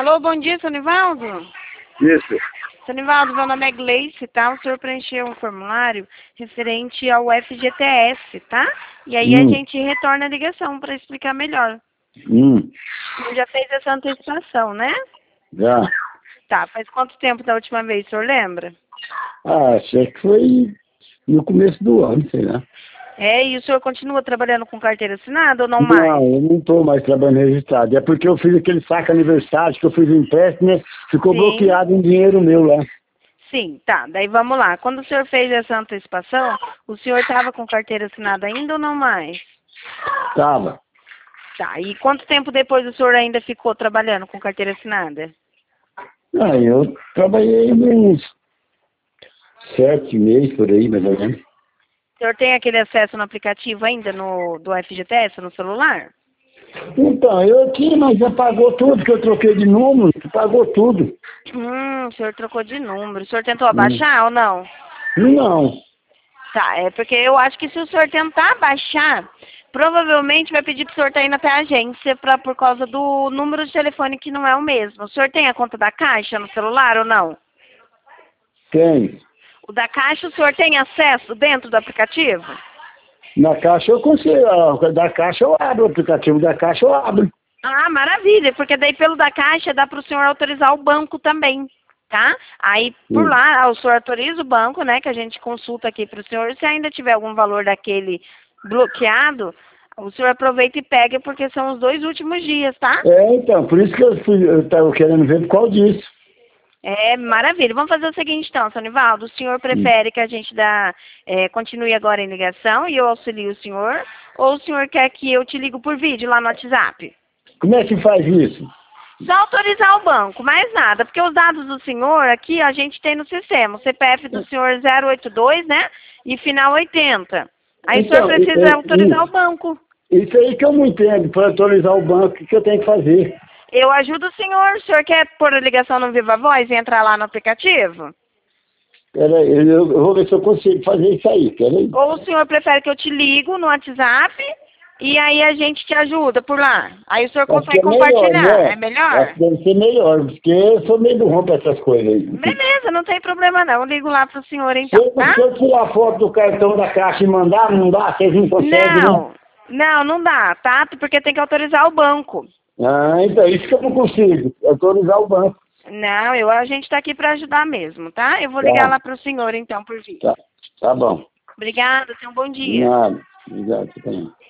Alô, bom dia, seu Nivaldo. Isso. Seu Nivaldo, meu nome é Gleice, tá? O senhor preencheu um formulário referente ao FGTS, tá? E aí a gente retorna a ligação para explicar melhor. O senhor já fez essa antecipação, né? Já. Tá, faz quanto tempo da última vez, o senhor lembra? Achei que foi no começo do ano, sei lá. É, e o senhor continua trabalhando com carteira assinada ou não mais? Não, eu não estou mais trabalhando registrado. É porque eu fiz aquele saque aniversário, que eu fiz o empréstimo, né? Ficou Sim. bloqueado um dinheiro meu lá. Sim, tá. Daí vamos lá. Quando o senhor fez essa antecipação, o senhor estava com carteira assinada ainda ou não mais? Tava. Tá. E quanto tempo depois o senhor ainda ficou trabalhando com carteira assinada? Eu trabalhei uns 7 meses por aí, mais ou menos. O senhor tem aquele acesso no aplicativo ainda do FGTS no celular? Então, eu tinha, mas já pagou tudo, que eu troquei de número, pagou tudo. O senhor trocou de número. O senhor tentou abaixar ou não? Não. Tá, é porque eu acho que se o senhor tentar abaixar, provavelmente vai pedir pro senhor estar indo até a agência por causa do número de telefone que não é o mesmo. O senhor tem a conta da Caixa no celular ou não? Tem. O da Caixa o senhor tem acesso dentro do aplicativo? Na Caixa eu consigo, da Caixa eu abro, o aplicativo da Caixa eu abro. Ah, maravilha, porque daí pelo da Caixa dá para o senhor autorizar o banco também, tá? Aí por lá o senhor autoriza o banco, né, que a gente consulta aqui para o senhor. Se ainda tiver algum valor daquele bloqueado, o senhor aproveita e pega, porque são os 2 últimos dias, tá? Então, por isso que eu estava querendo ver por qual disso. É, maravilha. Vamos fazer o seguinte então, seu Nivaldo, o senhor prefere que a gente continue agora em ligação e eu auxilio o senhor, ou o senhor quer que eu te ligo por vídeo lá no WhatsApp? Como é que faz isso? Só autorizar o banco, mais nada, porque os dados do senhor aqui a gente tem no sistema, o CPF do senhor 082, né, e final 80. Aí Então, o senhor precisa autorizar o banco. Isso aí que eu não entendo, para atualizar o banco, o que eu tenho que fazer? Eu ajudo o senhor quer pôr a ligação no Viva Voz e entrar lá no aplicativo? Peraí, eu vou ver se eu consigo fazer isso aí, peraí. Ou o senhor prefere que eu te ligo no WhatsApp e aí a gente te ajuda por lá? Aí o senhor consegue compartilhar, melhor, né? é melhor? Acho que deve ser melhor, porque eu sou meio burrão para essas coisas aí. Beleza, não tem problema não, eu ligo lá pro senhor então, tá? Se eu tirar foto do cartão da Caixa e mandar, não dá? Vocês não conseguem, né? Não dá, tá? Porque tem que autorizar o banco. Então, isso que eu não consigo, autorizar o banco. Não, a gente tá aqui para ajudar mesmo, tá? Eu vou ligar lá pro senhor então por vídeo. Tá bom. Obrigada, tenha um bom dia. Nada. Obrigado, você também.